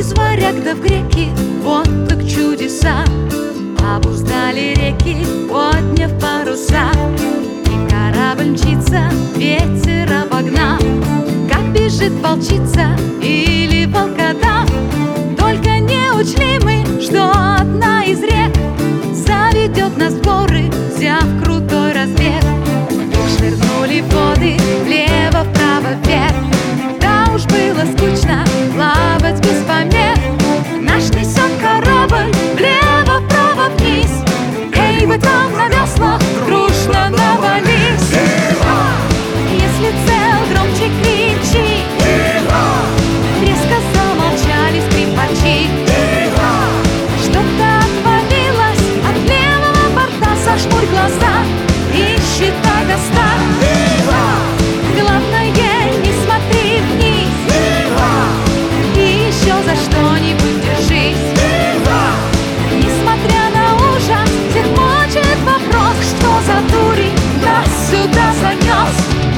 Из варяг да в греки, вот так чудеса. Обуздали реки, подняв паруса, и корабль мчится, ветер обогнал. Как бежит волчица или волкодав. Только не учли мы, что одна из рек заведет нас в горы, взяв крутой разбег. Вдруг швырнули в воды, влево-вправо вверх. Да уж было скучно плавать без помех. Наш несет корабль влево-вправо вниз. Эй, вы там на веслах, дружно навались. Если цел, громче кричи. Резко замолчали скрипачи. Что-то отвалилось от левого борта. Зажмурь глаза и считай до 100. Главное, не смотри вниз. И еще за что-нибудь держись. Несмотря на ужас, всех мучает вопрос: что за дурень нас сюда занес?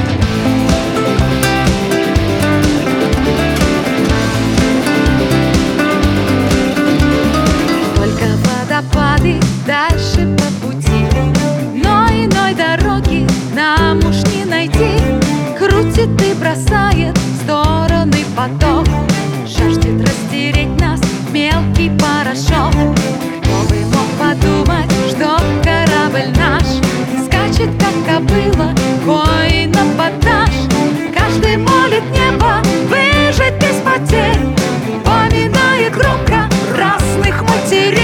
Только водопады дальше по пути, но иной дороги нам уж не найти. Крутит и бросает в стороны поток, жаждет растереть нас в мелкий порошок. Кто бы мог подумать, что корабль наш скачет, как кобыла, конь на эпатаж. Каждый молит небо выжить без потерь, поминая громко разных матерей.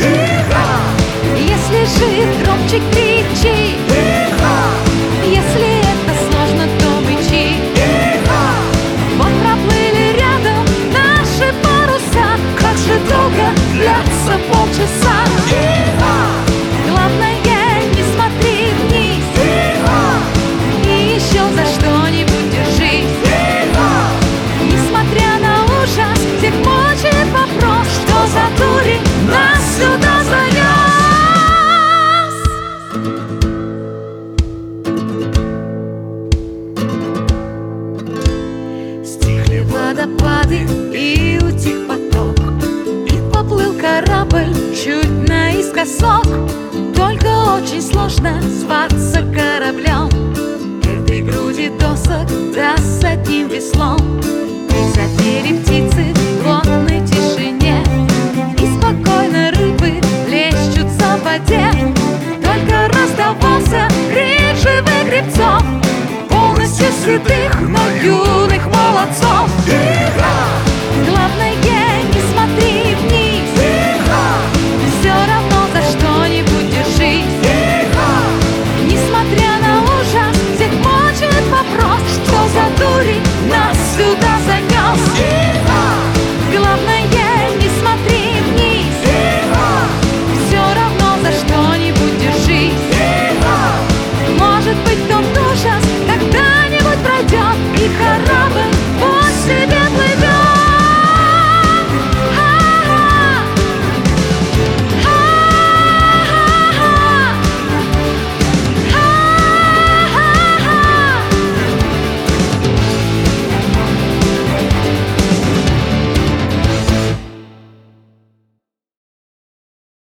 Если жив, громче кричи. Если это сложно, то мычи. Вот проплыли рядом наши паруса. Как же долго длятся полчаса. Главное, не смотри вниз. И еще за что-нибудь держись. Несмотря на ужас, всех мучает вопрос: что за дурень нас сюда занес? Стихли водопады и утих поток, и поплыл корабль чуть наискосок. Только очень сложно зваться кораблем этой груди досок, да с одним веслом. И запели птицы в водной тишине, и спокойно рыбы плещутся в воде. Только раздавался крик живых гребцов, полностью сытых